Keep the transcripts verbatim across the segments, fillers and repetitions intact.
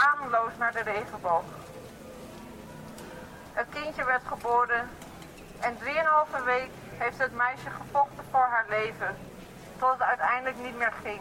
ademloos naar de regenboog. Het kindje werd geboren en drieënhalve week heeft het meisje gevochten voor haar leven, tot het uiteindelijk niet meer ging.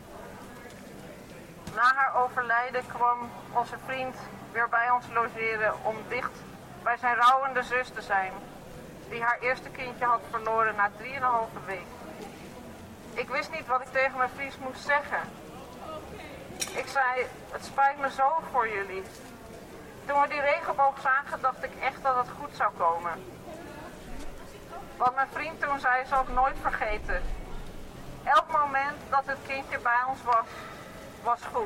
Na haar overlijden kwam onze vriend weer bij ons logeren om dicht bij zijn rouwende zus te zijn, die haar eerste kindje had verloren na drieënhalve week. Ik wist niet wat ik tegen mijn vriend moest zeggen. Ik zei, het spijt me zo voor jullie. Toen we die regenboog zagen, dacht ik echt dat het goed zou komen. Wat mijn vriend toen zei, zal ik nooit vergeten. Elk moment dat het kindje bij ons was, was goed.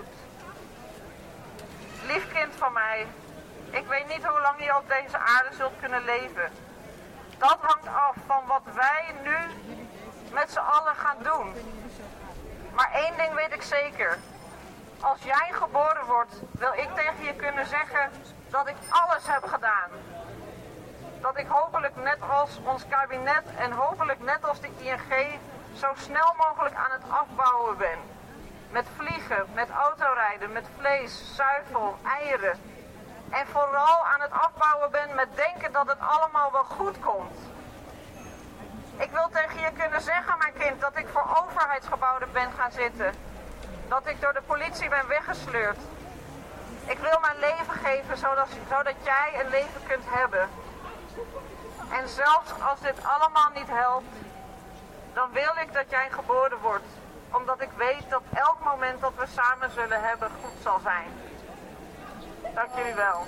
Lief kind van mij, ik weet niet hoe lang je op deze aarde zult kunnen leven. Dat hangt af van wat wij nu met z'n allen gaan doen. Maar één ding weet ik zeker. Als jij geboren wordt, wil ik tegen je kunnen zeggen dat ik alles heb gedaan. Dat ik hopelijk net als ons kabinet en hopelijk net als de I N G zo snel mogelijk aan het afbouwen ben. Met vliegen, met autorijden, met vlees, zuivel, eieren. En vooral aan het afbouwen ben met denken dat het allemaal wel goed komt. Ik wil tegen je kunnen zeggen, mijn kind, dat ik voor overheidsgebouwen ben gaan zitten. Dat ik door de politie ben weggesleurd. Ik wil mijn leven geven zodat, zodat jij een leven kunt hebben. En zelfs als dit allemaal niet helpt, dan wil ik dat jij geboren wordt. Omdat ik weet dat elk moment dat we samen zullen hebben goed zal zijn. Dank jullie wel.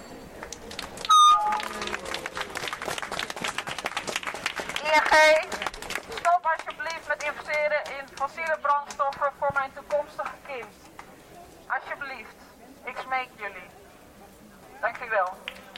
I N G, stop alsjeblieft met investeren in fossiele brandstoffen voor mijn toekomstige kind. Alsjeblieft, ik smeek jullie. Dank jullie wel.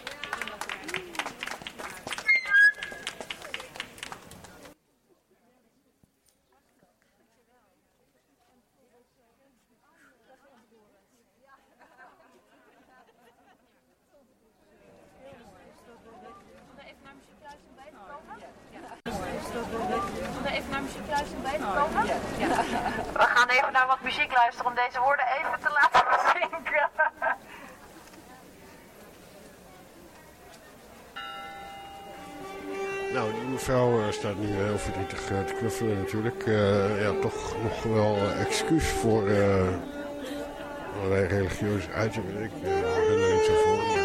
We gaan even naar wat muziek luisteren om deze woorden even te laten bezinken. Nou, die mevrouw uh, staat nu heel verdrietig uh, te knuffelen natuurlijk. Uh, ja, toch nog wel uh, excuus voor uh, allerlei religieuze uitingen. Ik uh, ben er niet zo voor. Maar...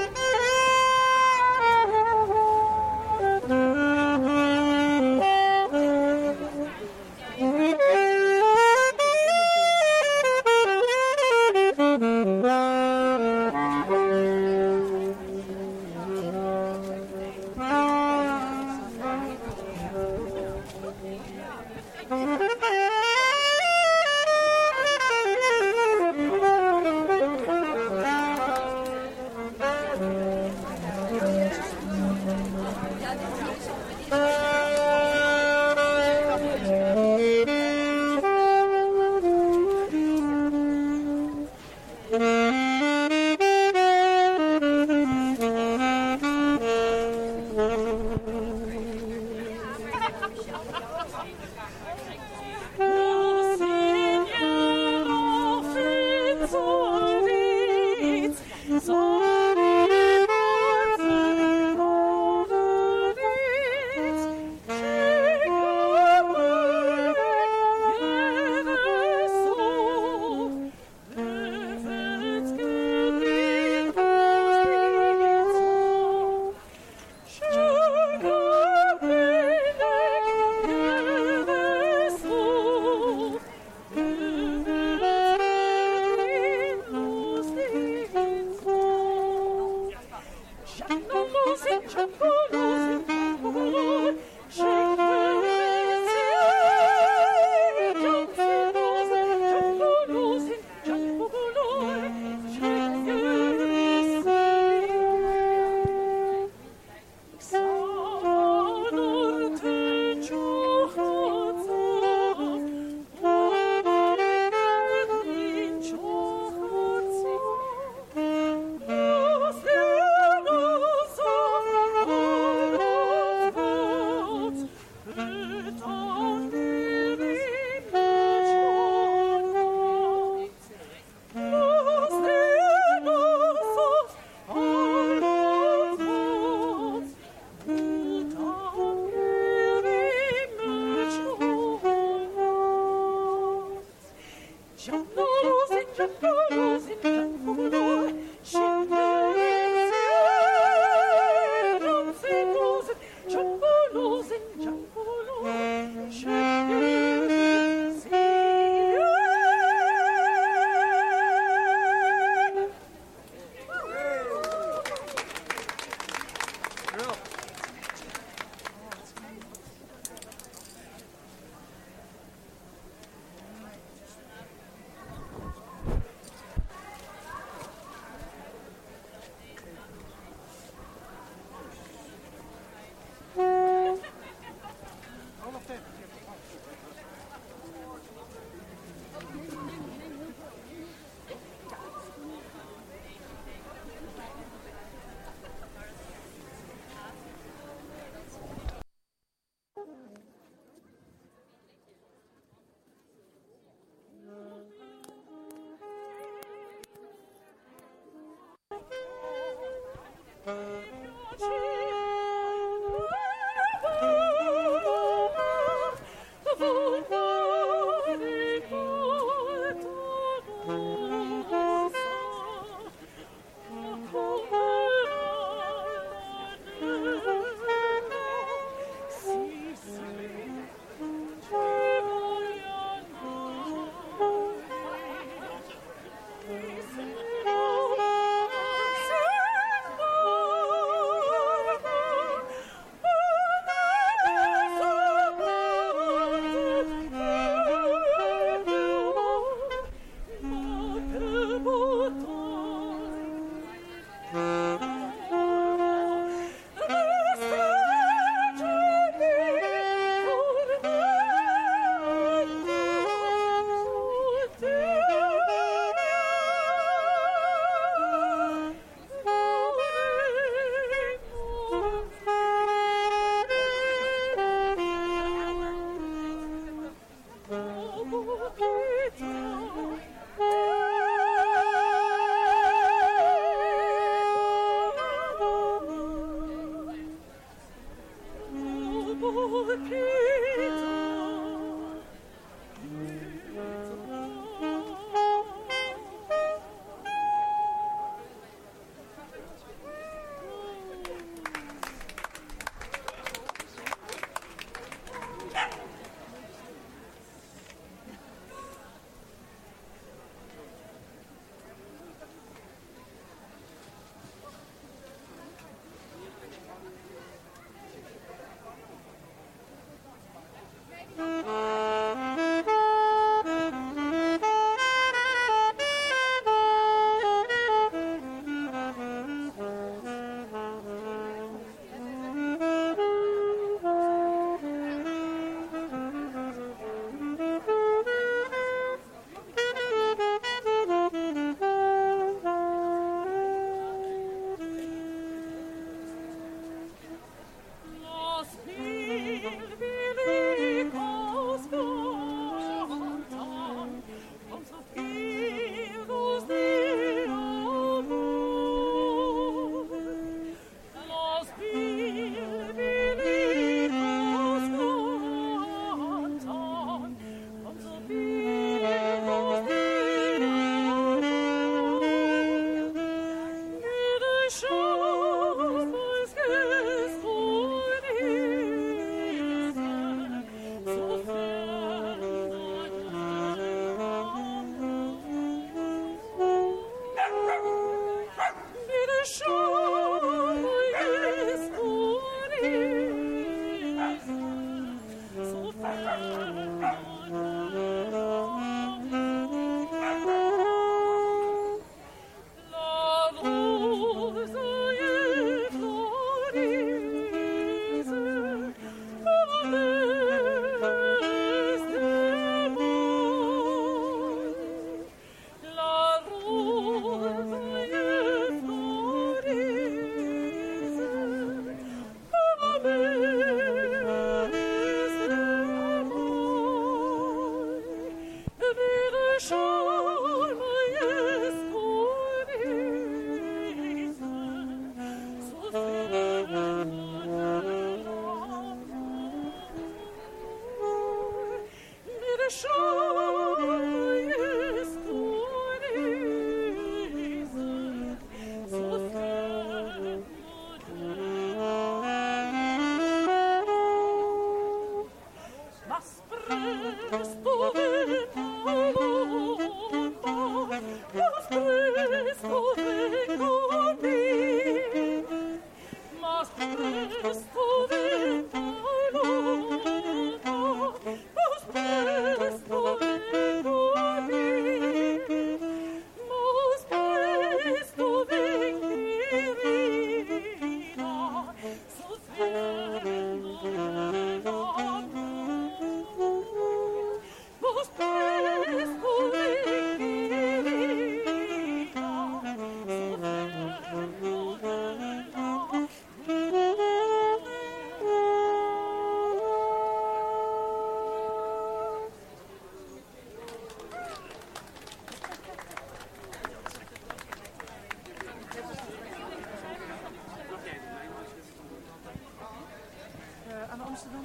Thank you.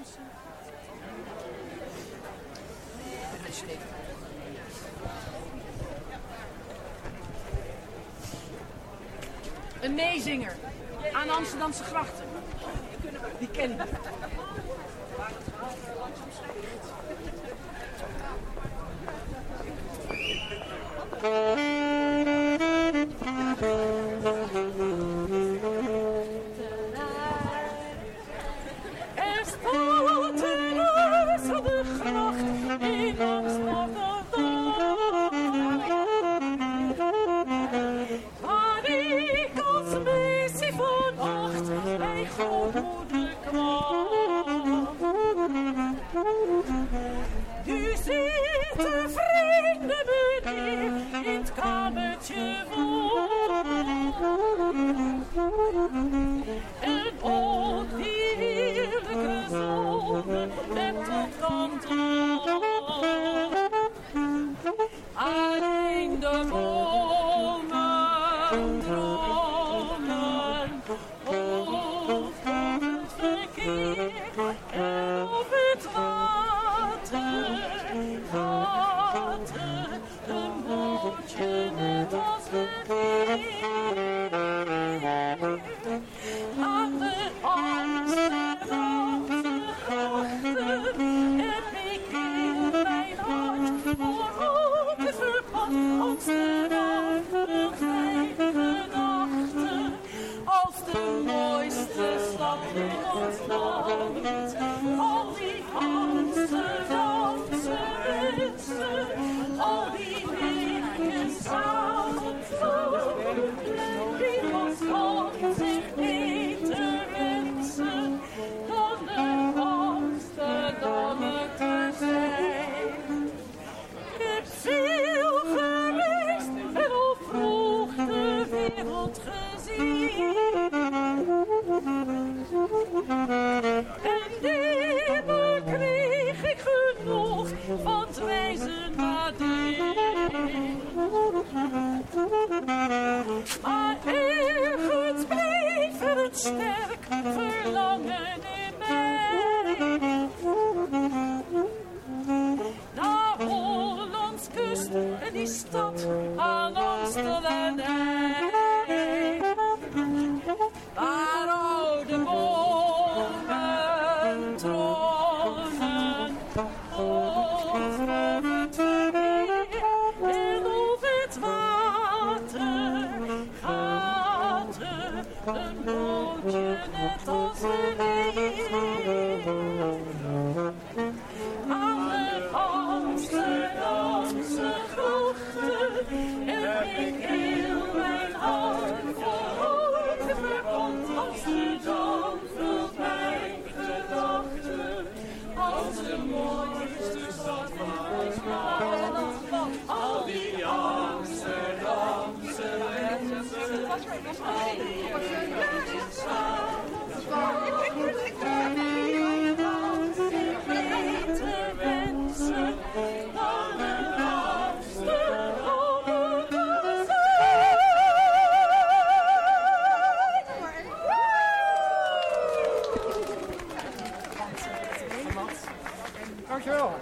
Een meezinger aan de Amsterdamse grachten. Die ken ik. Er staat een huis aan de gracht in Amsterdam, waar ik als meisje van acht bij grootmoeder kwam. Nu zit een vreemde meneer in het kamertje voor. En op die heerlijke zomer met de kantoor. Alleen de bomen dromen over het verkeer. En op het water gaat een bootje net als het weer. Aan de Amsterdamse grachten heb ik in mijn hart voor altijd verpand. Amsterdam vergeet gedachten als de mooiste stad in ons land. Al die Amsterdamse mensen, al die lichtjes samen zo, wie was dan zich niet te wensen dan de Amsterdammer te zijn. Ik heb veel gereisd en al vroeg de wereld gezien. En nimmer kreeg ik genoeg van het reizen naar Deen. Maar ergens bleef er een sterk verlangen in mij. Naar Hollands kust en die stad aan Amstel en IJ. Waar oude bomen tronen over het meer. En op het water gaat er een bootje net als de leer. Aan de Amsterdamse grachten heb ik heel mijn hart voor verpand. Amsterdam vult mijn gedachten als de mooiste stad van ons land. Al die Amsterdamse mensen, al die mensen samen. Beter mensen dan een Amsterdammer te zijn. Dankjewel.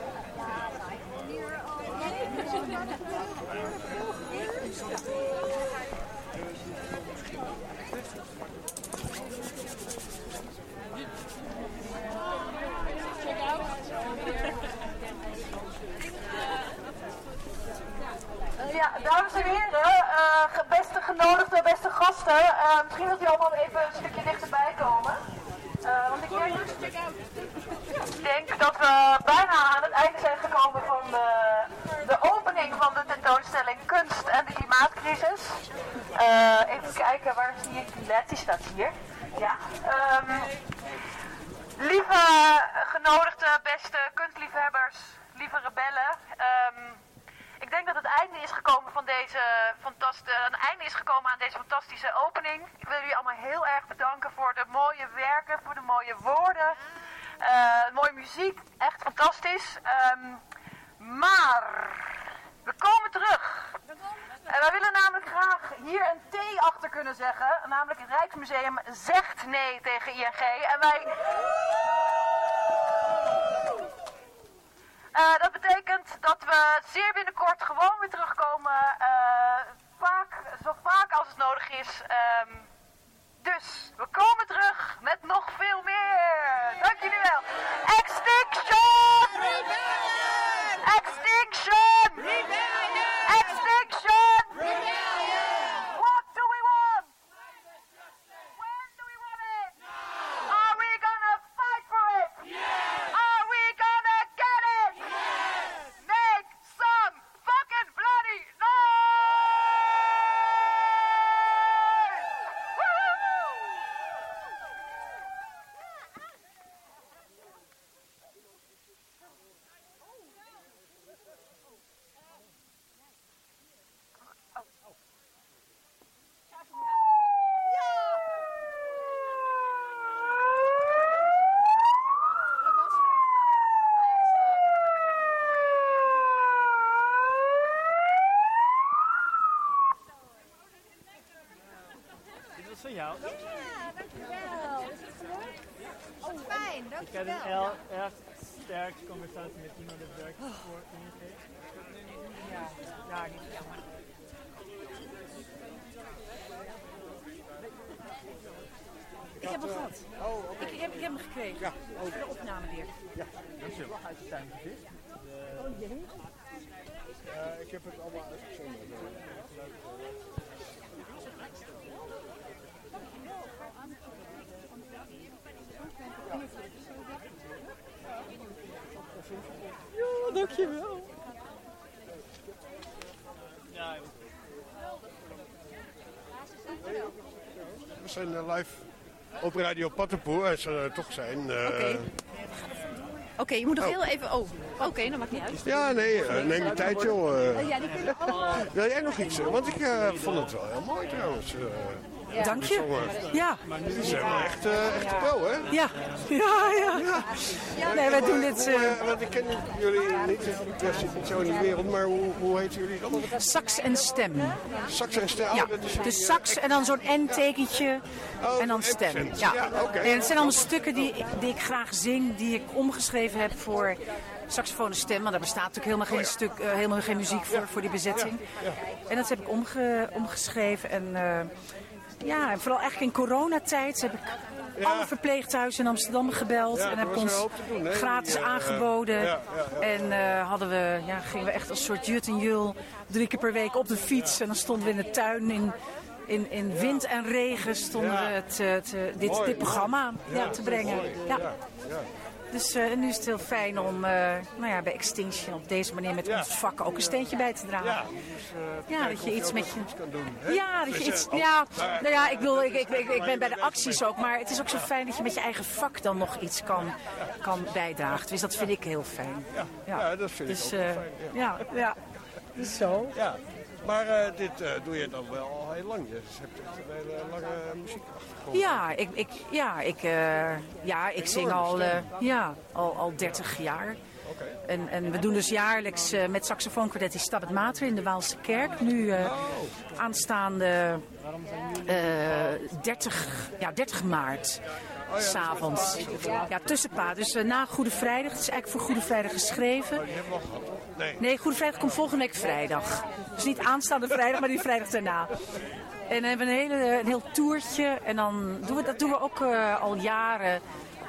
Ja, dames en heren, uh, beste genodigden, beste gasten, uh, misschien dat jullie allemaal even een stukje dichterbij komen. Uh, want ik denk, ik denk dat we bijna aan het einde zijn gekomen van de, de opening van de tentoonstelling Kunst en de Klimaatcrisis. Uh, even kijken, waar zie ik Let? Die staat hier. Ja. Um, lieve genodigden, beste kunstliefhebbers, lieve rebellen. Um, Ik denk dat het einde is gekomen van deze fantastische, een einde is gekomen aan deze fantastische opening. Ik wil jullie allemaal heel erg bedanken voor de mooie werken, voor de mooie woorden, uh, mooie muziek, echt fantastisch. Um, maar we komen terug. En wij willen namelijk graag hier een T achter kunnen zeggen, namelijk het Rijksmuseum zegt nee tegen I N G. En wij... Uh, dat betekent dat we zeer binnenkort gewoon weer terugkomen. Uh, vaak, zo vaak als het nodig is. Um, dus we komen terug met nog veel meer. Dank jullie wel. Extinction! Rebellion! Extinction! Rebellion! Extinction! Rebellion! What do we want? When do we want it? Are we gonna fight for it? Yes! Are we gonna get it? Yes! Make some fucking bloody noise! Woo! Dit was van jou. Ja, dankjewel. Is het goed? Oh, fijn, Ik dankjewel. heb een heel erg sterke conversatie met iemand die werkt voor I N G. Ja, ja, niet jammer. Ik heb hem gehad. Oh, oké. Ik, ik, heb, ik heb hem gekregen. Ja, Voor de opname weer. ja, dankjewel. Uit de tuin gevist. Uh, ik heb het allemaal uitgezonden. Ja, dankjewel. Ja, We zijn uh, live op Radio Pattenpoel, als ze er toch zijn. Uh, Oké. Oké, je moet nog heel even... Oh, oké, dat maakt niet uit. Ja, nee, uh, neem je tijd joh. Uh, Ja, die kunnen allemaal... wil jij nog iets? Want ik uh, vond het wel heel mooi trouwens. Uh, Dank je. zongen. Ja. Het is wel echt, uh, echt wel, hè? Ja. Ja, ja. Nee, wij doen dit... Hoe, Uh, uh, want ik ken jullie niet, ik zit niet zo in de wereld, maar hoe, hoe heet jullie dan? sax en stem. Sax en stem? Ja, Oh, dat is dus die, sax uh, en dan zo'n N-tekentje Oh, en dan stem. accent. Ja, Ja, oké. En het zijn allemaal stukken die, die ik graag zing, die ik omgeschreven heb voor saxofoon en stem. Want daar bestaat natuurlijk helemaal geen, stuk, uh, helemaal geen muziek voor, voor die bezetting. En dat heb ik omge, omgeschreven. En uh, ja, en vooral eigenlijk in coronatijd heb ik alle verpleeghuizen in Amsterdam gebeld. Ja, en heb ik er was ons wel hoop te doen, hè? gratis Die, uh, aangeboden. ja, ja, ja. En uh, hadden we, ja, gingen we echt als soort jut en jul drie keer per week op de fiets. En dan stonden we in de tuin in, in, in wind en regen stonden Ja. we het, te, dit, Mooi, dit programma mooi. ja, te brengen. Mooi. Ja. Ja, ja. Dus uh, nu is het heel fijn om uh, nou ja, bij Extinction op deze manier met Ja. ons vak ook een steentje bij te dragen. Ja, dus, uh, Ja, kijken dat je of iets ook met wat je- goeds kan doen. Hè? Ja, dat je Dus, iets. uh, Ja, oh, maar- nou ja, ik bedoel, ik, ik, ik, ik ben bij de acties ook, maar het is ook zo fijn dat je met je eigen vak dan nog iets kan, kan bijdragen. Dus dat vind ik heel fijn. Ja, ja, dat vind dus, ik ook uh, wel fijn. Ja. ja, ja. Dus zo. Ja. Maar uh, dit uh, doe je dan wel al heel lang. Je hebt echt een hele lange muziekachtergrond. Ja, ik, ik, ja, ik, uh, ja, ik zing al, uh, ja, al, al dertig jaar. Oké. En, en we doen dus jaarlijks uh, met saxofoonkwartet die Stabat Mater in de Waalse Kerk. Nu uh, aanstaande uh, dertig, ja, dertig maart. S'avonds. Ja, tussenpaad. Dus uh, na Goede Vrijdag. Het is eigenlijk voor Goede Vrijdag geschreven. Die hebben we al gehad, toch? Nee. Nee, Goede Vrijdag komt volgende week vrijdag. Dus niet aanstaande vrijdag, maar die vrijdag daarna. En dan hebben we een, hele, een heel toertje. En dan doen we, dat doen we ook uh, al jaren.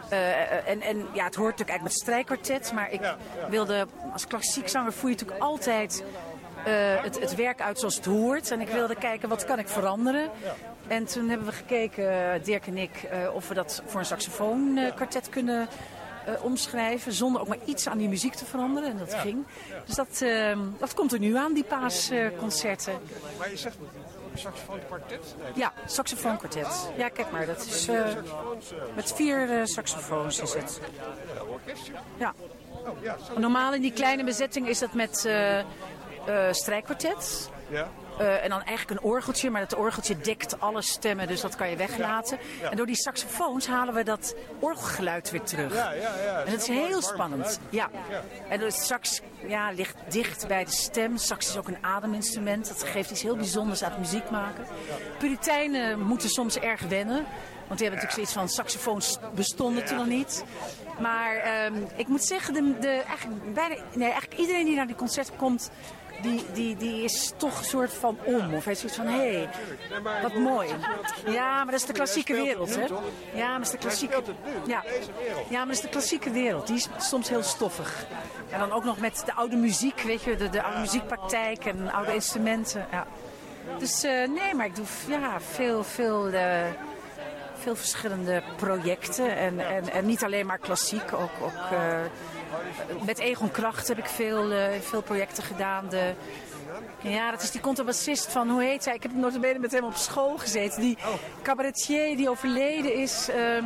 Uh, en, en ja, het hoort natuurlijk eigenlijk met strijkkwartet. Maar ik Ja, ja. wilde, als klassiek zanger voer je natuurlijk altijd uh, het, het werk uit zoals het hoort. En ik wilde kijken, wat kan ik veranderen? En toen hebben we gekeken, Dirk en ik, uh, of we dat voor een saxofoonkwartet kunnen uh, omschrijven. Zonder ook maar iets aan die muziek te veranderen. En dat ging. Dus dat, uh, dat komt er nu aan, die paasconcerten. Maar je zegt saxofoonkwartet? Nee, Ja, saxofoonkwartet. Ja, kijk maar, dat is uh, saxofoons. Uh, met vier uh, saxofoons is het. uh, orkestje. Ja. Oh, ja, zo. Normaal in die kleine bezetting is dat met uh, uh, strijkkwartet. Ja. Uh, en dan eigenlijk een orgeltje, maar dat orgeltje dekt alle stemmen, dus dat kan je weglaten. Ja. En door die saxofoons halen we dat orgelgeluid weer terug. Ja, ja, ja. En dat is een mooi heel warm spannend. geluid. Ja. Ja. En de sax ja, ligt dicht bij de stem. Sax is ook een ademinstrument. Dat geeft iets heel bijzonders aan het muziek maken. Puritijnen moeten soms erg wennen. Want die hebben natuurlijk zoiets van saxofoons bestonden toen nog niet. Maar um, ik moet zeggen, de, de, eigenlijk, bijna, nee, eigenlijk iedereen die naar die concert komt, die, die, die is toch een soort van om. Of heeft zoiets van, hé, hey, wat mooi. Ja, maar dat is de klassieke wereld, hè? Ja, maar dat is de klassieke... Ja. ja, maar dat is de klassieke wereld. Die is soms heel stoffig. En dan ook nog met de oude muziek, weet je, de, de oude muziekpraktijk en oude instrumenten. Ja. Dus uh, nee, maar ik doe ja, veel, veel, uh, veel verschillende projecten. En, en, en niet alleen maar klassiek, ook... ook uh, met Egon Kracht heb ik veel, uh, veel projecten gedaan. De, ja, dat is die contrabassist van, hoe heet hij? Ik heb nota bene met hem op school gezeten. Die cabaretier die overleden is. Uh,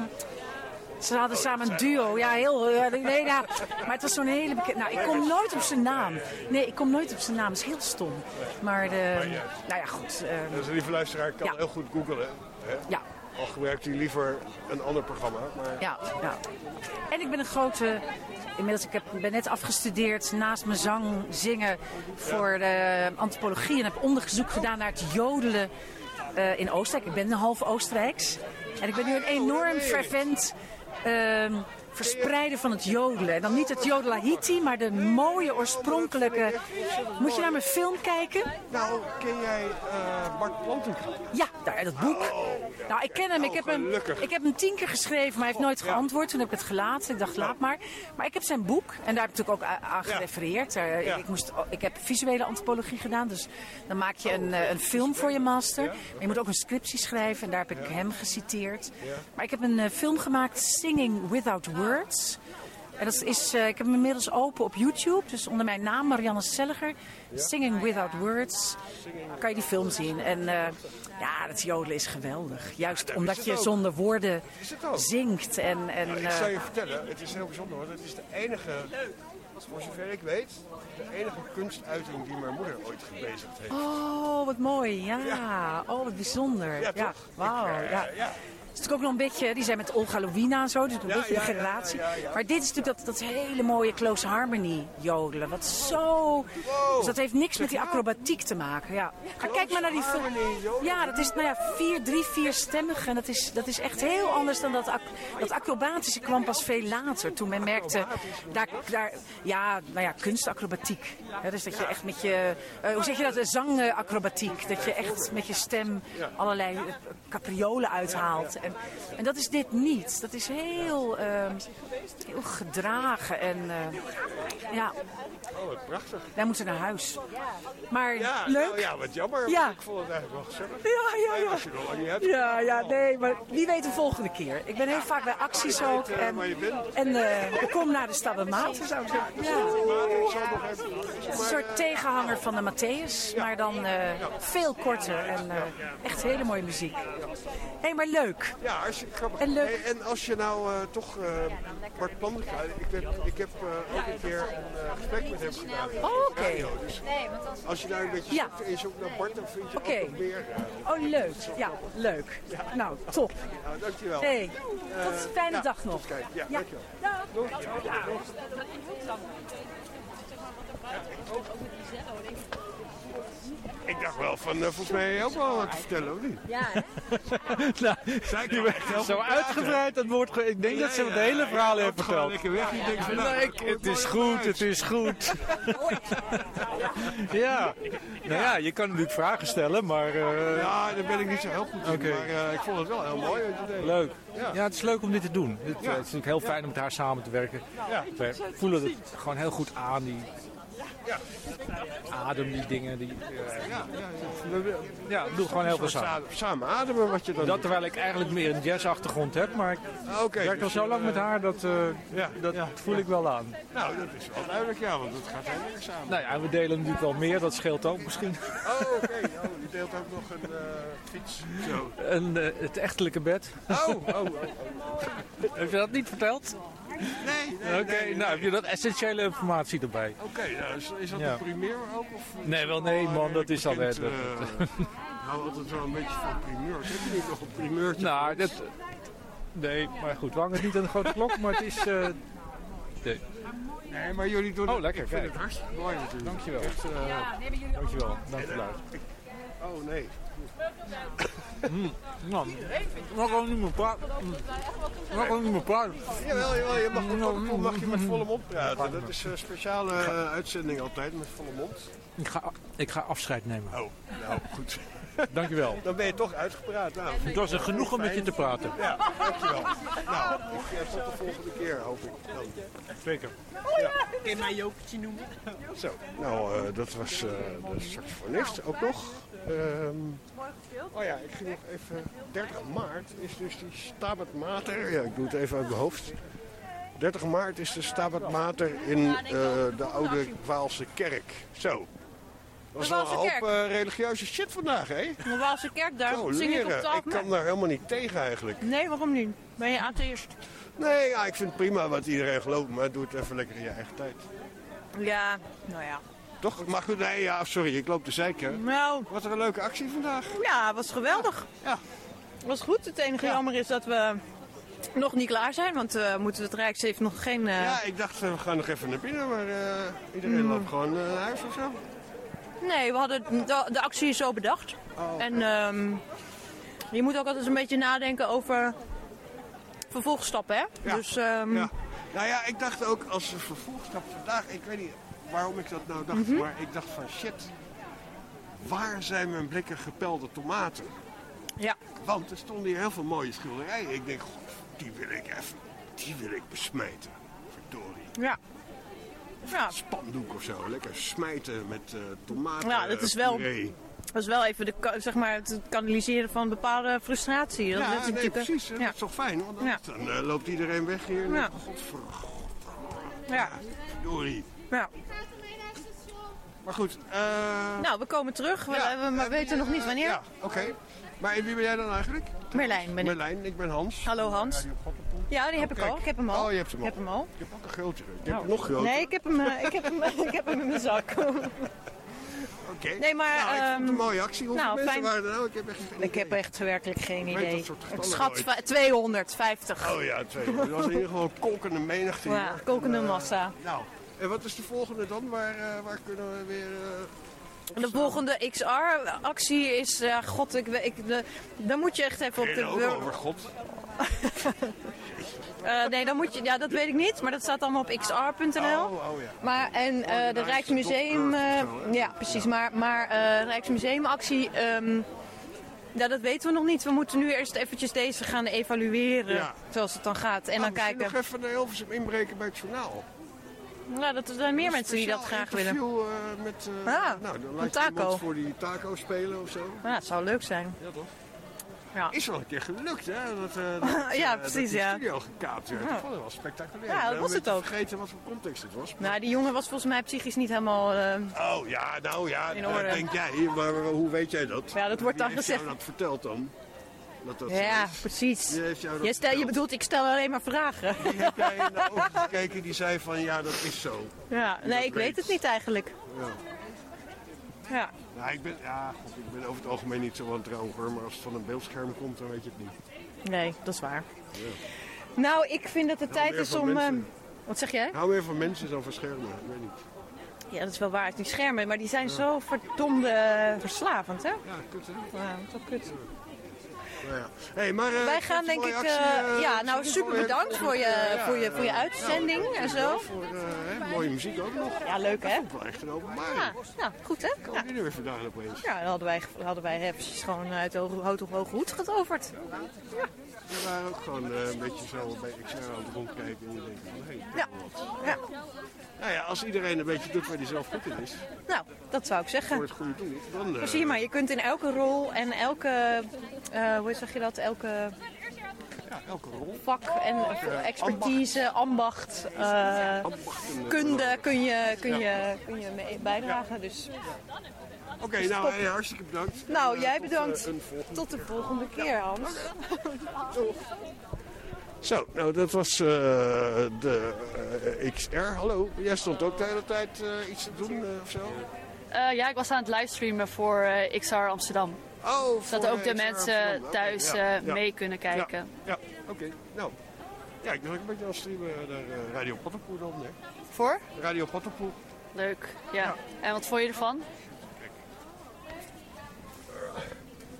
ze hadden samen een duo. Ja, heel... Uh, nee, ja, maar het was zo'n hele bekende... Nou, ik kom nooit op zijn naam. Nee, ik kom nooit op zijn naam. Dat is heel stom. Maar, de, uh, nou ja, goed. Uh, dus lieve luisteraar kan ja. heel goed googlen. Hè? Ja. Al gebruikt u liever een ander programma. Maar... Ja, ja. En ik ben een grote... Inmiddels, ik heb, ben net afgestudeerd naast mijn zang, zingen voor de antropologie. En heb onderzoek gedaan naar het jodelen uh, in Oostenrijk. Ik ben een half Oostenrijks. En ik ben nu een enorm fervent uh, verspreiden van het jodelen. En dan niet het jodelahiti, maar de mooie oorspronkelijke... Moet je naar mijn film kijken? Nou, ken jij uh, Bart Plantinga? Ja, daar, dat boek. Nou, ik ken hem. Ik heb hem, ik heb hem tien keer geschreven, maar hij heeft nooit geantwoord. Toen heb ik het gelaten. Ik dacht, laat maar. Maar ik heb zijn boek. En daar heb ik natuurlijk ook aan gerefereerd. Uh, ik, moest, ik heb visuele antropologie gedaan. Dus dan maak je een, een film voor je master. Maar je moet ook een scriptie schrijven. En daar heb ik hem geciteerd. Maar ik heb een uh, film gemaakt, Singing Without Words. En dat is, uh, ik heb hem inmiddels open op YouTube. Dus onder mijn naam, Marianne Selliger. Singing Without Words. Kan je die film zien. En uh, ja, dat jodelen is geweldig. Juist ja, omdat je zonder woorden zingt. En, en, nou, ik zal je vertellen, het is heel bijzonder. Want het is de enige, voor zover ik weet, de enige kunstuiting die mijn moeder ooit gebezigd heeft. Oh, wat mooi. Ja. ja. Oh, wat bijzonder. Ja, ja. Wauw. Ja. ja. ja. Het is natuurlijk ook nog een beetje, die zijn met Olga Lowina en zo, dus een ja, beetje ja, de generatie. Ja, ja, ja, ja. Maar dit is natuurlijk dat, dat hele mooie close harmony jodelen. Wat zo... Wow. Dus dat heeft niks met die acrobatiek te maken. Ja. Maar kijk maar naar die film. Ja, dat is nou ja, vier, drie, vier stemmig. En dat is, dat is echt heel anders dan dat, dat acrobatische kwam pas veel later. Toen men merkte, daar, daar, ja, nou ja, kunstacrobatiek. Ja, dus dat je echt met je, uh, hoe zeg je dat, zangacrobatiek. Dat je echt met je stem allerlei capriolen uithaalt. En, en dat is dit niet. Dat is heel, uh, heel gedragen en uh, ja. Oh, wat prachtig. Wij moeten naar huis. Maar ja, leuk. Nou, ja, wat jammer. Ja. Ik vond het eigenlijk wel gezellig. Ja, ja, ja. Als je nog lang niet hebt. Ja, ja, nee, maar wie weet de volgende keer. Ik ben heel vaak bij acties ook. En, en uh, kom naar de Stabat Mater, zou ik zeggen. Ja. Het is een soort tegenhanger van de Matthäus, maar dan uh, veel korter en uh, echt hele mooie muziek. Hé, hey, maar leuk. Ja, hartstikke grappig. En leuk. Hey, en als je nou uh, toch uh, Bart Plantinga, ik, heb, ik heb uh, ook een keer een uh, gesprek met hem gedaan. Oh, oké. Okay. Dus als je nou een beetje ja. zoekt en je zoekt naar Bart, dan vind je okay. ook nog meer. Uh, oh, leuk. Ja, leuk. Ja. Nou, top. Nou, dankjewel. Hey, tot een fijne uh, dag ja, nog. Tot kijk. Ja, ja. dankjewel. Ja. Doeg. Ja. Ja. Ik dacht wel van, uh, volgens mij ook wel wat te vertellen, of niet? Ja, hè? nou, die werd zo uitgebreid, dat woord. Ik denk ja, dat ze ja, het hele ja, verhaal heeft verteld. Lekker weg. Ik denk van, nou, ik, het is goed, het is goed. ja, nou ja, je kan natuurlijk vragen stellen, maar... Uh... Ja, daar ben ik niet zo heel goed in, okay. maar uh, ik vond het wel heel mooi. Leuk. Ja. ja, het is leuk om dit te doen. Het, ja. het is natuurlijk heel fijn om met haar samen te werken. Ja. We voelen het gewoon heel goed aan, die... Ja. Adem, die dingen. Die, uh, ja, ja, ja. ja, we doen gewoon heel veel samen. Samen ademen wat je dan. Dat terwijl ik eigenlijk meer een jazzachtergrond heb, maar ik okay, werk al zo lang met haar, dat, uh, ja, dat ja. voel ik wel aan. Nou, dat is wel duidelijk, ja, want het gaat heel erg samen. Nou ja, we delen natuurlijk wel meer, dat scheelt ook misschien. Oh, oké. Okay. Oh, je deelt ook nog een uh, fiets. Zo. Een, uh, het echtelijke bed. Oh, oh, oh. oh. Heb je dat niet verteld? Nee, nee. Oké, okay, nee, nou heb je dat essentiële informatie erbij. Oké, okay, nou, is, is dat ja. een primeur ook? Of nee, wel nee man, dat is al net. Ik hou altijd wel een beetje van primeurs. Heb je niet nog een primeurtje? Nou, dat, nee, maar goed, we hangen niet aan de grote klok, maar het is... Uh, nee. nee, maar jullie doen oh, lekker, ik kijk. vind het hartstikke mooi natuurlijk. Dankjewel. Echt, uh, ja, Dankjewel, dank voor het luisteren. Oh nee. Mm. Nou, mag ook niet meer praten. Mag ook niet meer praten. Jawel, jawel, je mag, mag, mag je met volle mond praten. Dat is een speciale uh, uitzending altijd, met volle mond. Ik ga, ik ga afscheid nemen. Oh, nou goed. Dankjewel. Dan ben je toch uitgepraat. Nou, Het was een genoeg om met je te praten. Ja, dankjewel. Nou, ik, uh, tot de volgende keer, hoop ik. Dan. Zeker. Ja. Kun je mij Jokertje noemen? Zo, nou, uh, dat was uh, de saxofonist ook nog. Um, oh ja, ik ging nog even... dertig maart is dus die Stabat Mater. Ja, ik doe het even uit mijn hoofd. dertig maart is de Stabat Mater in uh, de oude Waalse kerk. Zo. Dat was wel een hoop uh, religieuze shit vandaag, hè? De Waalse kerk, daar Zo, zing ik op leren. tafel. Ik kan daar helemaal niet tegen eigenlijk. Nee, waarom niet? Ben je atheïst? Nee, ja, ik vind het prima wat iedereen gelooft, maar doe het even lekker in je eigen tijd. Ja, nou ja. Toch? Maar goed, nee, ja, sorry, ik loop te zeiken. Nou, Wat er een leuke actie vandaag. ja, het was geweldig. Ja. Het was goed. Het enige Ja. jammer is dat we nog niet klaar zijn, want uh, moeten het Rijks heeft nog geen... Uh... Ja, ik dacht, uh, we gaan nog even naar binnen, maar uh, iedereen Mm. loopt gewoon uh, naar huis of zo. Nee, we hadden de, de actie is zo bedacht. Oh. En um, je moet ook altijd een beetje nadenken over vervolgstappen, hè? Ja. Dus, um, Ja. Nou ja, ik dacht ook als een vervolgstap vandaag, ik weet niet waarom ik dat nou dacht, Mhm. maar ik dacht van shit, waar zijn mijn blikken gepelde tomaten? ja. Want er stonden hier heel veel mooie schilderijen. Ik denk, god, die wil ik even, die wil ik besmijten. Verdorie. Ja. Ja, Spandoek of zo, lekker smijten met uh, tomaten. Ja, dat is wel- puree. dat is wel even de, ka- zeg maar, het kanaliseren van bepaalde frustratie. Dat Ja, is nee, natuurlijk, precies. hè. Ja. Dat is toch fijn, want dan, Ja. dan uh, loopt iedereen weg hier. En Ja. Godver, Ja. verdorie. Ja. Maar goed. eh Nou, we komen terug, we, ja, we, maar en, weten nog niet eh, wanneer. Ja, oké. Maar en wie ben jij dan eigenlijk? Merlijn ben ik. Merlijn, ik ben Hans. Hallo Hans. Radio Pottenpoel. Ja, die heb ik kijk. al. Ik heb hem al. Oh, je hebt hem al. Ik heb hem al. Ik heb ook een grotere. Ik heb Oh. hem nog groter. Nee, ik heb hem, eh, ik heb hem, ik heb hem in mijn zak. Oké. Nee, maar, Nou, ik vond het een ehm, mooie actie. Hoeveel nou, mensen fijn. waren er nou? Ik heb echt geen Ik heb idee. echt werkelijk geen weet idee. dat soort getallen Ik schat nooit. va- tweehonderdvijftig. Oh ja, twee. Dat was in ieder geval een kolkende menigte hier. Ja, kokende En, eh, massa. Nou, en wat is de volgende dan? Waar, uh, waar kunnen we weer... Uh, De volgende X R-actie is, uh, god, ik, weet- ik, de, dan moet je echt even op Ken de... je ook over God? Uh, nee, dan moet je, ja, dat weet ik niet, maar dat staat allemaal op x r punt n l. Oh, oh ja. Maar, en uh, de de Rijksmuseum, Rijksdok uh, Earth of zo, hè? ja precies, maar, maar uh, Rijksmuseumactie, um, ja, dat weten we nog niet. We moeten nu eerst eventjes deze gaan evalueren, Ja. zoals het dan gaat. En Nou, dan misschien kijken. nog even naar Hilversum inbreken bij het journaal. Nou, dat er zijn meer Een mensen die dat speciaal graag willen. interview, uh, met, uh, Ah, nou, dan een laat je taco. iemand voor die taco spelen of zo. Ja, het zou leuk zijn. Ja, toch? Ja. Is wel een keer gelukt, hè? Dat, uh, dat, Ja, uh, precies, dat die ja. studio gekaapt werd. Ja. Ik vond het wel spectaculair. Ja, dat Ik ben was een het beetje ook. vergeten wat voor context het was. Nou, die jongen was volgens mij psychisch niet helemaal... Uh, Oh ja, nou ja, In dat orde. denk jij. Maar hoe weet jij dat? Ja, dat wordt Wie dan heeft gezegd. jou dat verteld dan? Dat dat zo ja, is? precies. Wie heeft jou dat Je, stel, je verteld? bedoelt, ik stel alleen maar vragen. Wie heb jij in de ogen gekeken die zei van ja, dat is zo? Ja, nee, ik weet weet. het niet eigenlijk. Ja. Ja. Nou, ik ben, ja, god, ik ben over het algemeen niet zo wantrouwig hoor, maar als het van een beeldscherm komt, dan weet je het niet. Nee, dat is waar. Nou, ik vind dat het tijd meer is van om... mensen. ehm, wat zeg jij? Ik hou meer van mensen dan van schermen, ik weet niet. Ja, dat is wel waar. Die schermen, maar die zijn zo verdomde eh, verslavend, hè? Ja, kut hè? Ja, dat is wel kut. Nou ja. Hey, maar, uh, Wij gaan denk ik... eh, ja, nou super bedankt voor je, voor je, voor je uitzending en zo. Voor uh, hè, mooie muziek ook nog. Ja, leuk hè? Wel echt een openbaring. Ja, nou, goed hè? Kan Ja. die er weer vandaan opeens? Ja, dan hadden wij, hadden wij eventjes gewoon uit de hoge, hoge, hoge hoed getoverd. We waren ook gewoon uh, een beetje zo bij X R aan het rondkijken en je denkt van hé, Ja. Ja, nou ja, als iedereen een beetje doet waar hij zelf goed in is, nou, dat zou ik voor zeggen. het goede doel, dan... Uh, Zie je maar, je kunt in elke rol en elke, uh, hoe zeg je dat, elke ja, elke rol. vak en uh, expertise, ambacht, uh, Ambachten, kunde kun je, kun je, kun je mee bijdragen. Dus Oké, okay, nou hey, hartstikke bedankt. nou, En, jij uh, tot, bedankt. uh, een volgende Tot de volgende keer, Hans. Zo, nou dat was uh, de uh, X R. Hallo, jij stond ook de hele tijd uh, iets te doen uh, of zo? Uh, ja, ik was aan het livestreamen voor uh, X R Amsterdam. Oh, Zodat ook de mensen thuis uh, ja, ja. mee kunnen kijken. Ja, ja oké. Okay. Nou, ja, ik dacht een beetje aan streamen naar uh, Radio Pottenpoel dan. Hè? Voor? Radio Pottenpoel. Leuk, ja. ja. En wat vond je ervan?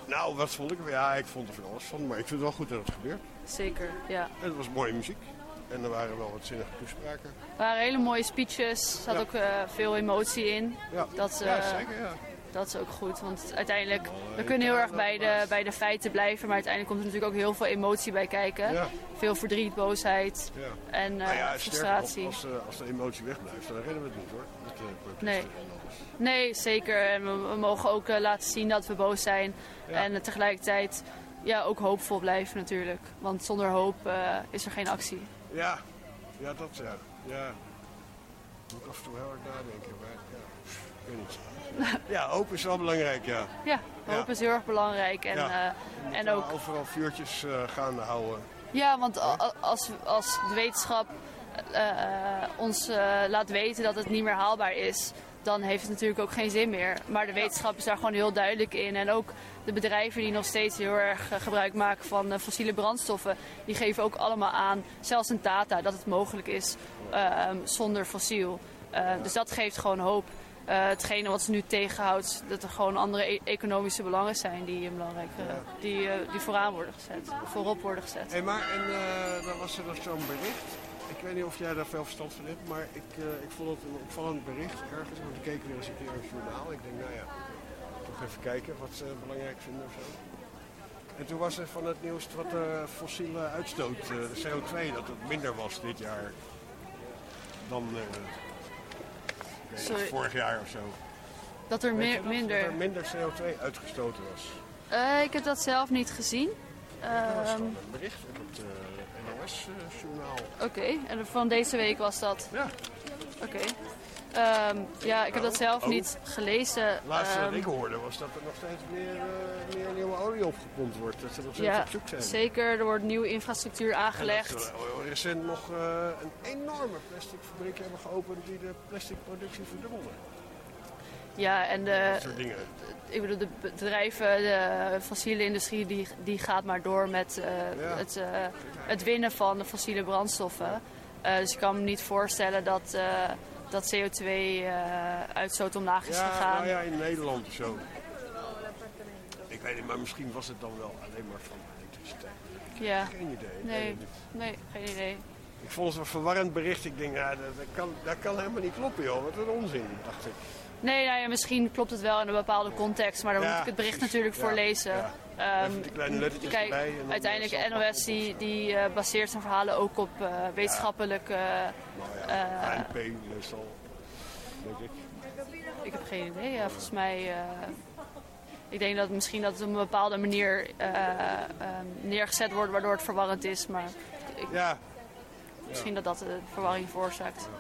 Nou, wat vond ik? Ja, ik vond er van alles van, maar ik vind het wel goed dat het gebeurt. Zeker, ja. En het was mooie muziek. En er waren wel wat zinnige toespraken. Er waren hele mooie speeches. Er zat Ja. ook uh, veel emotie in. Ja, Dat, uh, ja zeker, ja. Dat is ook goed, want uiteindelijk, we kunnen heel erg bij de, bij de feiten blijven, maar uiteindelijk komt er natuurlijk ook heel veel emotie bij kijken. Ja. Veel verdriet, boosheid Ja. en uh, Nou ja, frustratie. Als, als, als de emotie wegblijft, dan redden we het niet hoor. Met, uh, protesten Nee. en alles. Nee, zeker. En we, we mogen ook uh, laten zien dat we boos zijn Ja. en uh, tegelijkertijd ja, ook hoopvol blijven natuurlijk. Want zonder hoop uh, is er geen actie. Ja, ja dat ja. ja. Moet ik af en toe heel erg nadenken, maar ja, ik weet niet. Ja, hoop is wel belangrijk, ja. Ja, hoop Ja. is heel erg belangrijk. En, Ja. uh, en ook, Overal vuurtjes uh, gaande houden. ja, want a- als, als de wetenschap uh, ons uh, laat weten dat het niet meer haalbaar is, dan heeft het natuurlijk ook geen zin meer. Maar de wetenschap is daar gewoon heel duidelijk in. En ook de bedrijven die nog steeds heel erg uh, gebruik maken van uh, fossiele brandstoffen, die geven ook allemaal aan, zelfs in data, dat het mogelijk is uh, zonder fossiel. Uh, dus dat geeft gewoon hoop. Uh, hetgene wat ze nu tegenhoudt, dat er gewoon andere e- economische belangen zijn die, belangrijk, uh, die, uh, die vooraan worden gezet, voorop worden gezet. Hey, maar en uh, dan was er nog zo'n bericht. Ik weet niet of jij daar veel verstand van hebt, maar ik, uh, ik vond het een opvallend bericht ergens. Want ik keek weer eens een keer op het journaal. Ik denk, nou ja, toch even kijken wat ze belangrijk vinden of zo. En toen was er van het nieuws wat de fossiele uitstoot, uh, de C O twee, dat het minder was dit jaar dan uh, Sorry. vorig jaar of zo. Dat er Weet je meer, dat? minder... Dat er minder C O twee uitgestoten was. Uh, ik heb dat zelf niet gezien. Ja, dat was Um, dan een bericht op het uh, N O S-journaal. Oké, okay. En van deze week was dat? Ja. Oké. Okay. Um, ja, ik heb dat zelf oh. niet gelezen. Het laatste um, wat ik hoorde was dat er nog steeds meer, uh, meer nieuwe olie opgepompt wordt. Dat ze nog steeds ja, op zoek zijn. zeker. Er wordt nieuwe infrastructuur aangelegd. En dat ze recent nog uh, een enorme plastic fabriek hebben geopend die de plastic productie verdubbelde. Ja, en de, dat soort dingen. Ik bedoel, de bedrijven, de fossiele industrie, die, die gaat maar door met uh, ja. het, uh, het winnen van de fossiele brandstoffen. Uh, dus ik kan me niet voorstellen dat, uh, dat C O twee uitstoot uh, omlaag is ja, gegaan. Nou ja, in Nederland of zo. Ik weet niet, maar misschien was het dan wel alleen maar van elektriciteit. Ja. Geen idee. Nee, nee, geen idee. Ik vond het een verwarrend bericht. Ik denk, ja, dat, dat, kan, dat kan helemaal niet kloppen, joh. Wat een onzin, dacht ik. Nee, nou ja, misschien klopt het wel in een bepaalde context, maar daar ja, moet ik het bericht precies. natuurlijk voor ja, lezen. Ja. Um, die kleine lettertjes kijk, erbij. En uiteindelijk de N O S die, die uh, baseert zijn verhalen ook op uh, wetenschappelijke... Uh, nou ja, uh, A N P meestal, denk ik. Ik heb geen idee, ja, volgens mij... Uh, ik denk dat misschien dat het op een bepaalde manier uh, uh, neergezet wordt waardoor het verwarrend is, maar ik, ja. misschien dat dat de verwarring veroorzaakt. Ja.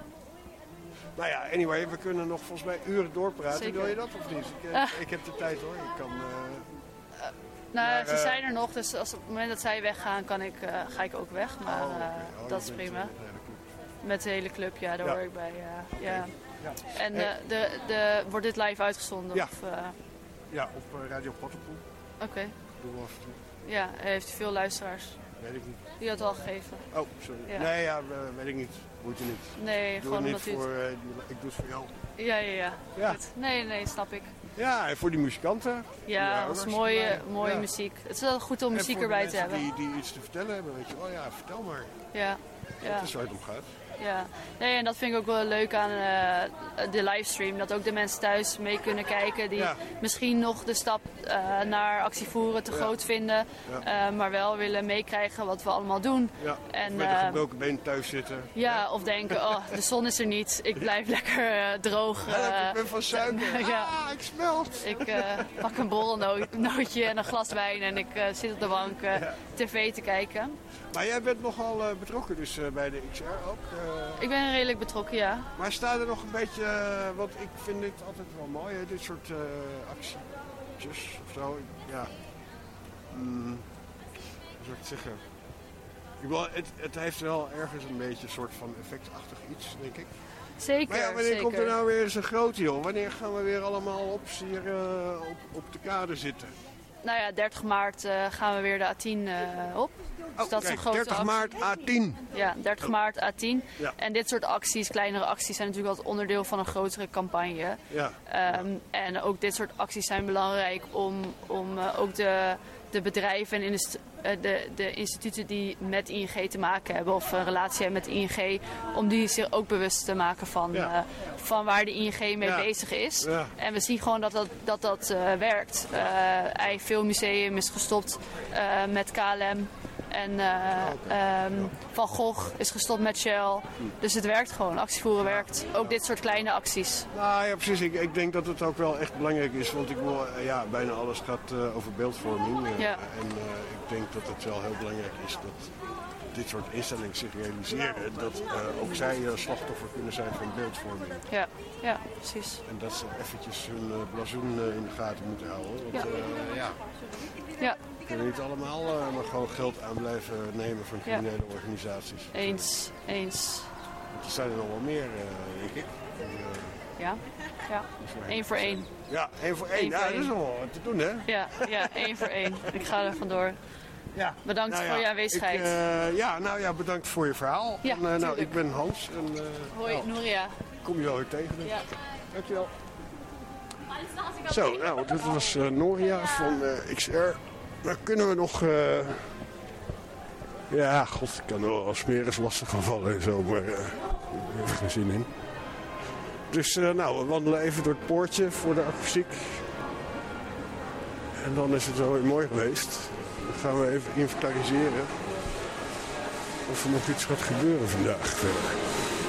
Nou ja, anyway, we kunnen nog volgens mij uren doorpraten. Zeker. Wil je dat of niet? Ik, uh. ik heb de tijd hoor. Ik kan... Uh... Uh, nou, maar, ze uh... zijn er nog, dus als op het moment dat zij weggaan, kan ik, uh, ga ik ook weg. Maar oh, okay. oh, dat is prima. Met, met de hele club, ja, daar ja. hoor ik bij. Uh, ja. Ja. En uh, de, de, wordt dit live uitgezonden? Ja, of, uh... ja op uh, Radio Potterpoel. Oké. Okay. Doe wel even. Ja, heeft veel luisteraars. Weet ik niet. Die had al gegeven. Oh, sorry. Ja. Nee, ja, weet ik niet. Moet je niet. Nee, doe gewoon niet omdat voor, het... uh, ik doe het voor jou. Ja, ja, ja. ja. Goed. Nee, nee, snap ik. Ja, en voor die muzikanten. Ja, dat is mooie, mooie ja. muziek. Het is wel goed om en muziek erbij te hebben. Die, die iets te vertellen hebben, weet je. Oh ja, vertel maar. Ja. ja. Dat is waar het om gaat. Ja, nee, en dat vind ik ook wel leuk aan uh, de livestream. Dat ook de mensen thuis mee kunnen kijken die ja. misschien nog de stap uh, naar actie voeren te ja. groot vinden. Ja. Uh, maar wel willen meekrijgen wat we allemaal doen. Ja. En, met een gebroken been thuis zitten. Ja, ja, of denken, oh, de zon is er niet. Ik blijf lekker uh, droog. Uh, Help, ik ben van suiker. ja. Ah, ik smelt. Ik uh, pak een borrelnootje en een glas wijn en ik uh, zit op de bank uh, ja. tv te kijken. Maar jij bent nogal uh, betrokken dus uh, bij de X R ook? Uh... Ik ben redelijk betrokken, ja. Maar staat er nog een beetje, uh, want ik vind dit altijd wel mooi, hè, dit soort uh, actietjes of zo. Ja. Mm, hoe zou ik het zeggen? Ik bedoel, het, het heeft wel ergens een beetje een soort van effectachtig iets, denk ik. Zeker, maar ja, wanneer zeker. komt er nou weer eens een groot, joh? Wanneer gaan we weer allemaal op, hier, uh, op, op de kade zitten? Nou ja, dertig maart uh, gaan we weer de A tien uh, op. Dus Oh, dat is kijk, een grote dertig maart actie. A tien. Ja, dertig maart A tien. Ja. En dit soort acties, kleinere acties, zijn natuurlijk altijd onderdeel van een grotere campagne. Ja. Um, en ook dit soort acties zijn belangrijk om, om uh, ook de, de bedrijven en industrie, uh, de, de instituten die met I N G te maken hebben of een relatie hebben met I N G, om die zich ook bewust te maken van, Ja. uh, van waar de I N G mee Ja. bezig is. Ja. En we zien gewoon dat dat, dat, dat uh, werkt. Uh, Eigen Filmmuseum is gestopt uh, met K L M. En uh, um, Van Gogh is gestopt met Shell. Dus het werkt gewoon. Actievoeren werkt. Ook dit soort kleine acties. Nou ja, precies. Ik, ik denk dat het ook wel echt belangrijk is. Want ik wil, uh, ja, bijna alles gaat uh, over beeldvorming. Uh, Ja. En uh, ik denk dat het wel heel belangrijk is dat dit soort instellingen zich realiseren. Dat uh, ook zij uh, slachtoffer kunnen zijn van beeldvorming. Ja, ja, precies. En dat ze eventjes hun uh, blazoen uh, in de gaten moeten houden. Want Ja. uh, ja, Ja, we kunnen niet allemaal uh, maar gewoon geld aan blijven nemen van criminele organisaties. eens, eens. Want er zijn er nog wel meer, uh, denk ik. En, uh, Ja, ja. Eén voor één. Ja, één voor één. Eén voor Ja, dat één. is nog wel wat te doen, hè? Ja, ja, één voor één. Ik ga er vandoor. Ja. Bedankt Nou ja, voor je aanwezigheid. Ik, uh, ja, nou ja, bedankt voor je verhaal. Ja, en, uh, nou, tuurlijk. ik ben Hans. En, uh, Hoi, nou, Nouria. kom je wel weer tegen. Dus. Ja. Dankjewel. Zo, nou, dit was uh, Noria van uh, X R. Dan kunnen we nog... Uh... Ja, god, ik kan er wel als meer eens lastig gaan vallen en zo, maar uh, ik heb er geen zin in. Dus uh, nou, we wandelen even door het poortje voor de akoestiek. En dan is het wel weer mooi geweest. Dan gaan we even inventariseren of er nog iets gaat gebeuren vandaag verder.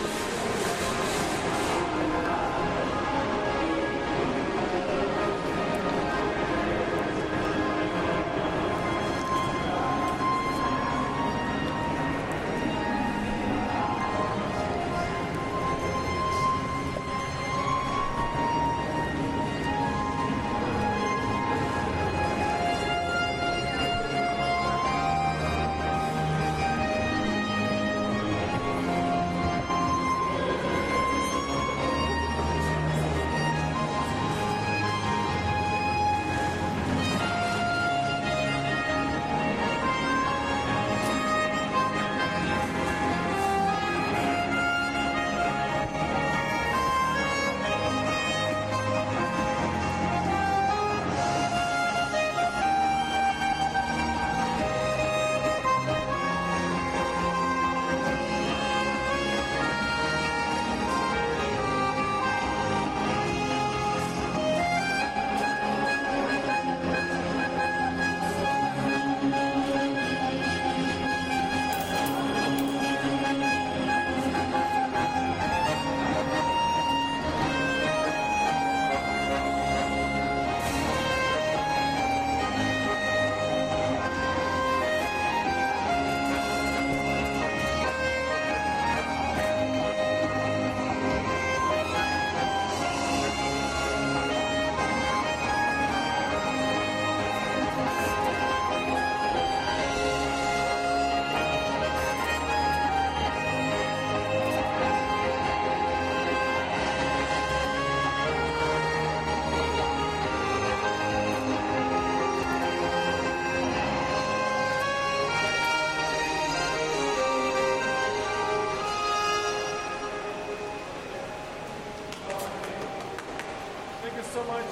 Thank you so much.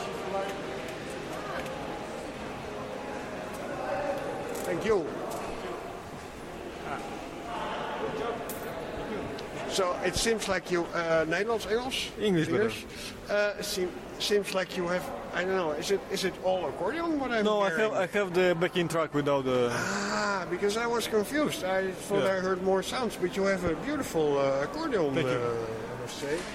Thank you. So it seems like you uh, Nederlands, Engels, English better. Uh, seem, seems like you have. I don't know. Is it is it all accordion? What I'm No, I hearing? have I have the backing track without the. Ah, because I was confused. I thought Yeah. I heard more sounds, but you have a beautiful uh, accordion. Thank you. Uh, I must say.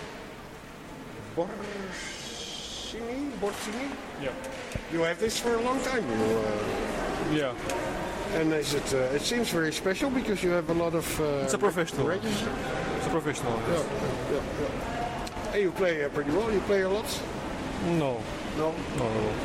Borsini, Borsini. Yeah. You have this for a long time. You, uh, Yeah. and is it? Uh, it seems very special because you have a lot of. Uh, It's a professional. register. It's a professional. Yeah, Yes. yeah, yeah. And you play uh, pretty well. You play a lot. No. No. No, no, no.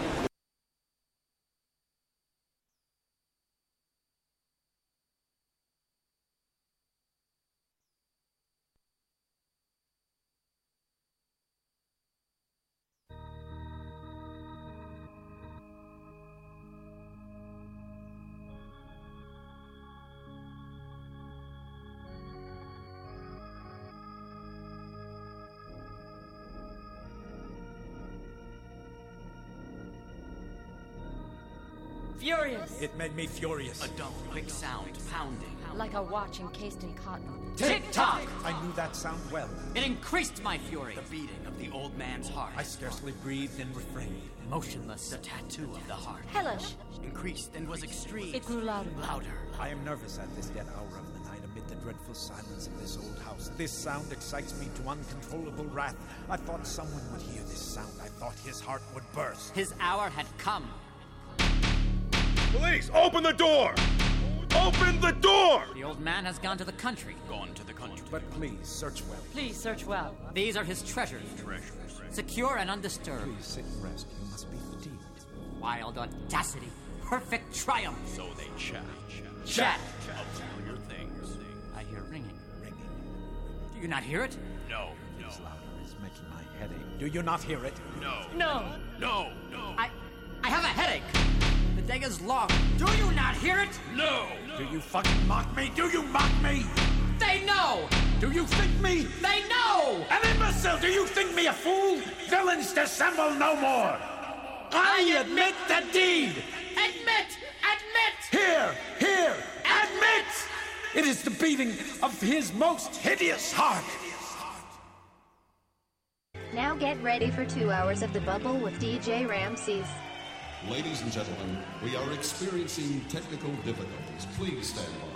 Furious. It made me furious. A dull, quick sound, pounding. Like a watch encased in cotton. Tick-tock! I knew that sound well. It increased my fury. The beating of the old man's heart. I scarcely breathed and refrained. Motionless, the tattoo of the heart. Hellish. Increased and was extreme. It grew louder. Louder. I am nervous at this dead hour of the night amid the dreadful silence of this old house. This sound excites me to uncontrollable wrath. I thought someone would hear this sound. I thought his heart would burst. His hour had come. Police, open the door! Open the door! The old man has gone to the country. Gone to the country. But please, search well. Please search well. These are his treasures. Treasures. Secure and undisturbed. Please sit and rest. You must be fatigued. Wild audacity. Perfect triumph. So they chat. Chat. Chat. Familiar things. I hear ringing. Ringing. Do you not hear it? No. No. It's louder. It's making my headache. Do you not hear it? No. No. No. No. I... I have a headache. The day is long. Do you not hear it? No. Do you fucking mock me? Do you mock me? They know. Do you think me? They know. An imbecile! Do you think me a fool? Villains dissemble no more. I admit the deed. Admit. Admit. Here. Here. Admit. It is the beating of his most hideous heart. Now get ready for two hours of The Bubble with D J Ramses. Ladies and gentlemen, we are experiencing technical difficulties. Please stand by.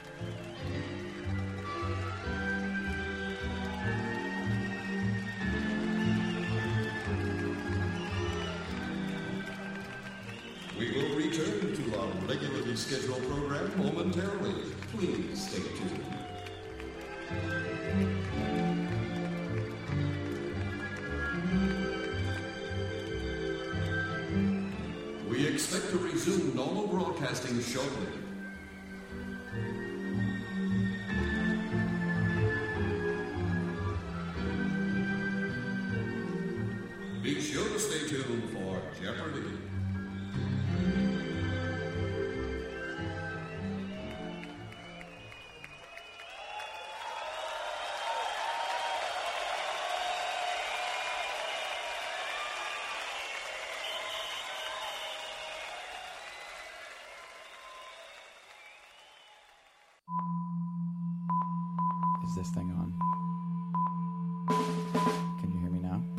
We will return to our regularly scheduled program momentarily. Please stay tuned. We expect to resume normal broadcasting shortly. Be sure to stay tuned for Jeopardy! Is this thing on? Can you hear me now?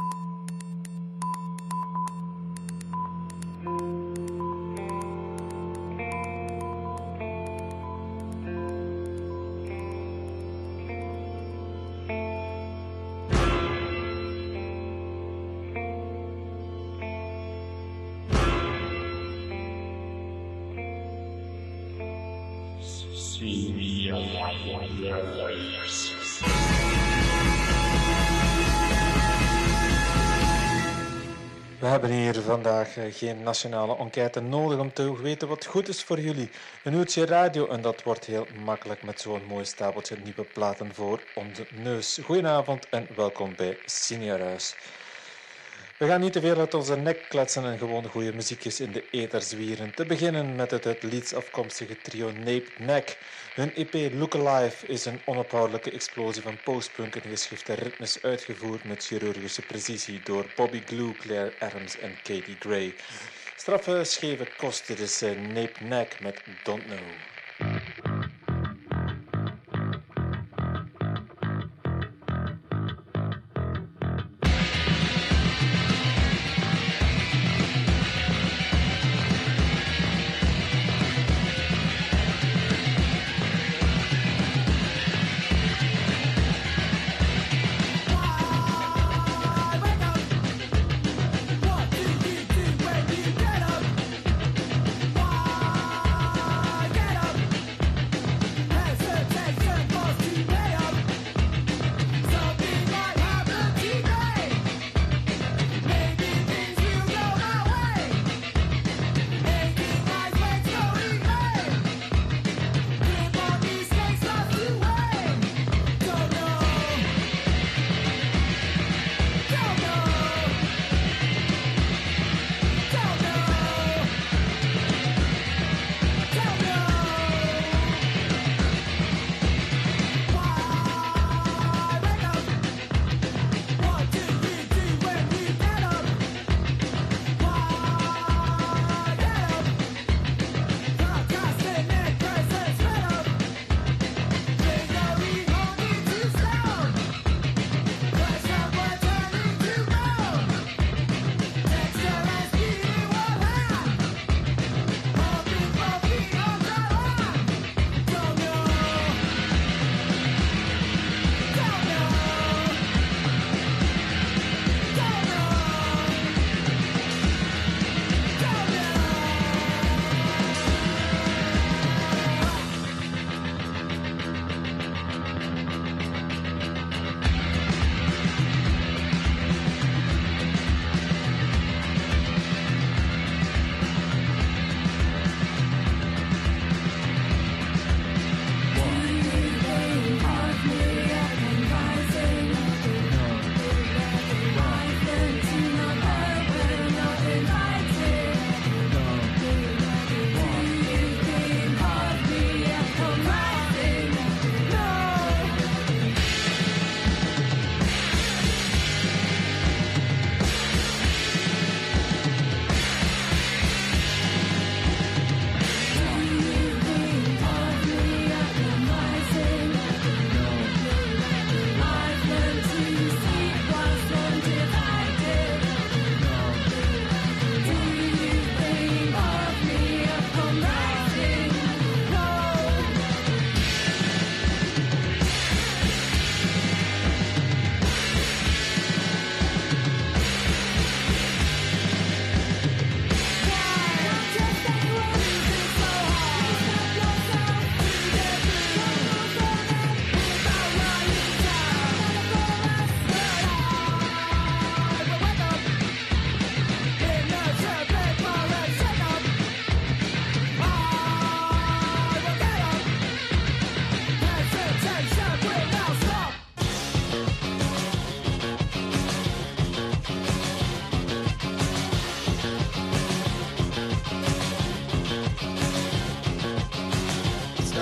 We hebben hier vandaag geen nationale enquête nodig om te weten wat goed is voor jullie. Een uurtje radio en dat wordt heel makkelijk met zo'n mooi stapeltje nieuwe platen voor onze neus. Goedenavond en welkom bij Seniorhuis. We gaan niet te veel uit onze nek kletsen en gewoon goede muziekjes in de ether zwieren. Te beginnen met het uit Leeds afkomstige trio Nape Neck. Hun E P Look Alive is een onophoudelijke explosie van postpunk en geschifte ritmes uitgevoerd met chirurgische precisie door Bobby Glue, Claire Adams en Katie Gray. Straffe scheve kost, dit is Nape Neck met Don't Know. Get up!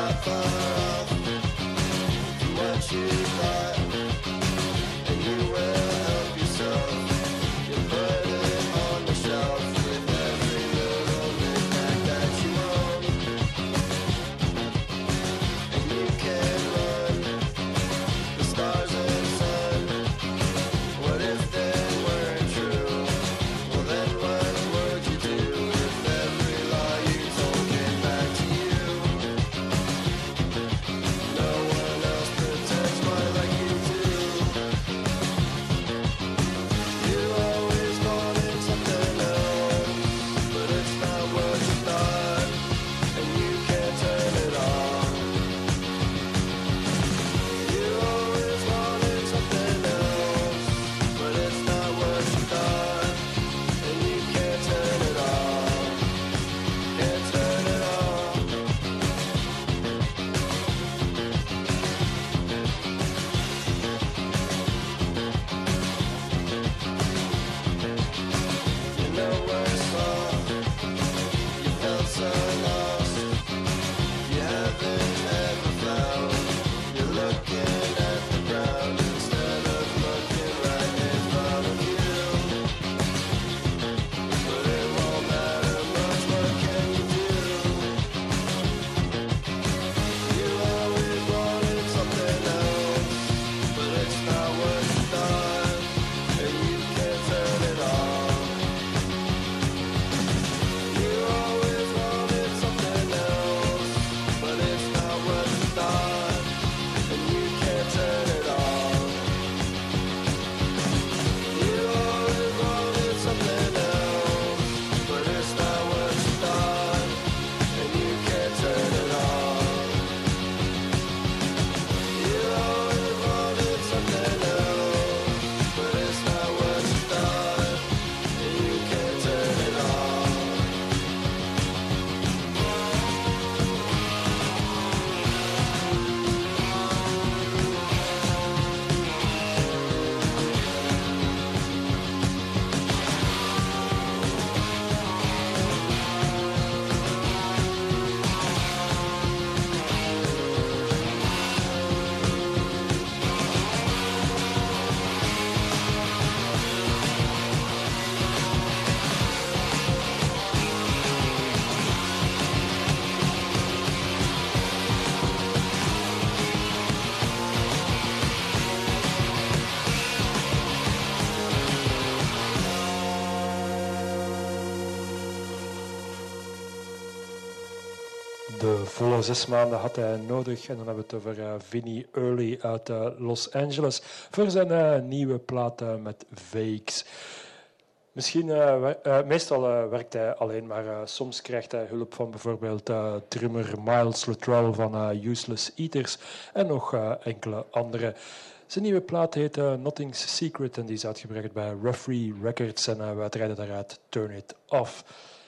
De volle zes maanden had hij nodig. En dan hebben we het over uh, Vinnie Early uit uh, Los Angeles voor zijn uh, nieuwe plaat uh, met Vakes. Misschien, uh, wer- uh, meestal uh, werkt hij alleen, maar uh, soms krijgt hij hulp van bijvoorbeeld uh, drummer Miles Luttrell van uh, Useless Eaters en nog uh, enkele andere. Zijn nieuwe plaat heet uh, Nothing's Secret en die is uitgebracht bij Referee Records en uh, wij draaien daaruit Turn It Off.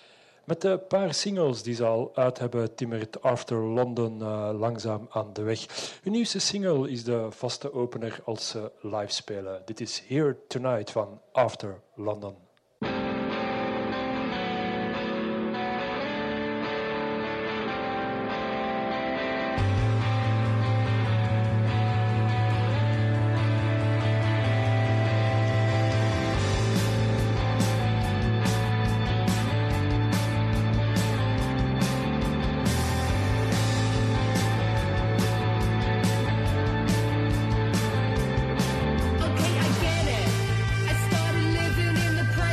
Met de paar singles die ze al uit hebben, timmert After London uh, langzaam aan de weg. Hun nieuwste single is de vaste opener als ze live spelen. Dit is Here Tonight van After London. Okay, I get it. I started living in the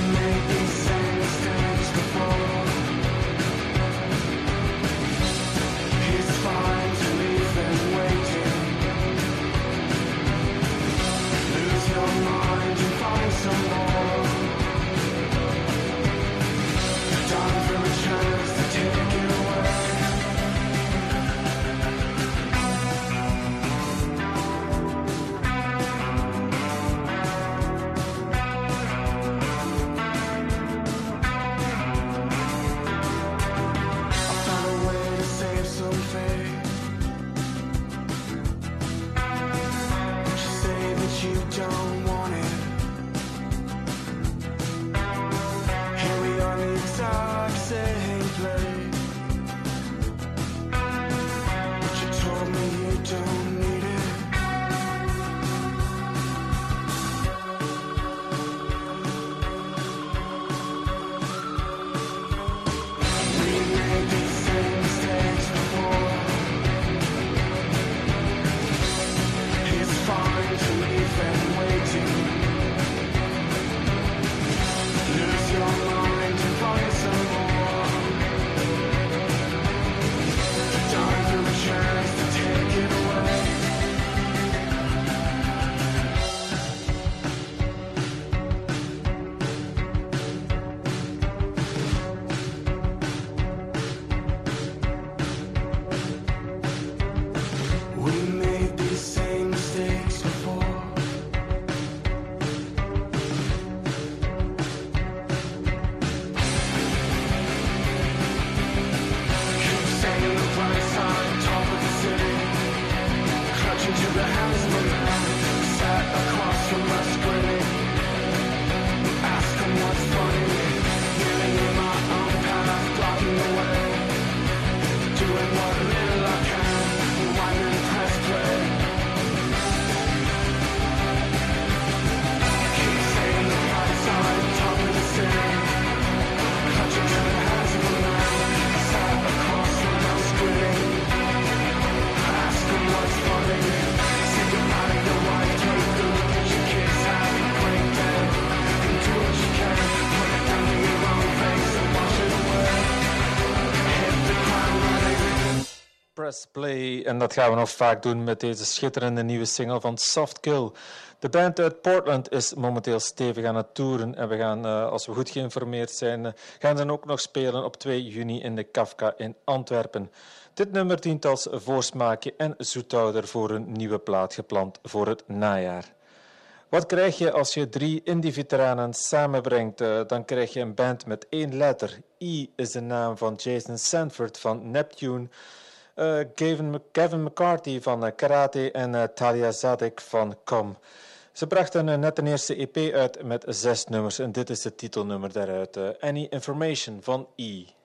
Press play, en dat gaan we nog vaak doen met deze schitterende nieuwe single van Soft Kill. De band uit Portland is momenteel stevig aan het toeren en we gaan, uh, als we goed geïnformeerd zijn, uh, gaan ze ook nog spelen op twee juni in de Kafka in Antwerpen. Dit nummer dient als voorsmaakje en zoethouder voor een nieuwe plaat gepland voor het najaar. Wat krijg je als je drie indie-veteranen samenbrengt? Uh, dan krijg je een band met één letter. I is de naam van Jason Sanford van Neptune, Uh, Gavin, Kevin McCarthy van uh, Karate en uh, Talia Zadek van Com. Ze brachten uh, net een eerste E P uit met zes nummers en dit is het titelnummer daaruit. Uh, Any Information van I.